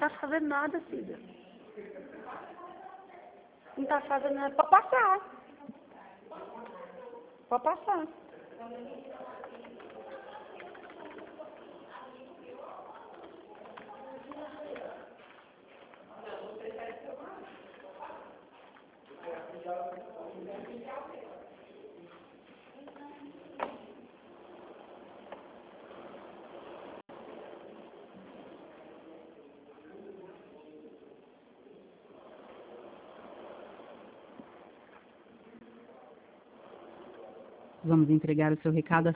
tá fazendo nada, Cida. Não tá fazendo nada. Pode passar. Pode passar. Vamos entregar o seu recado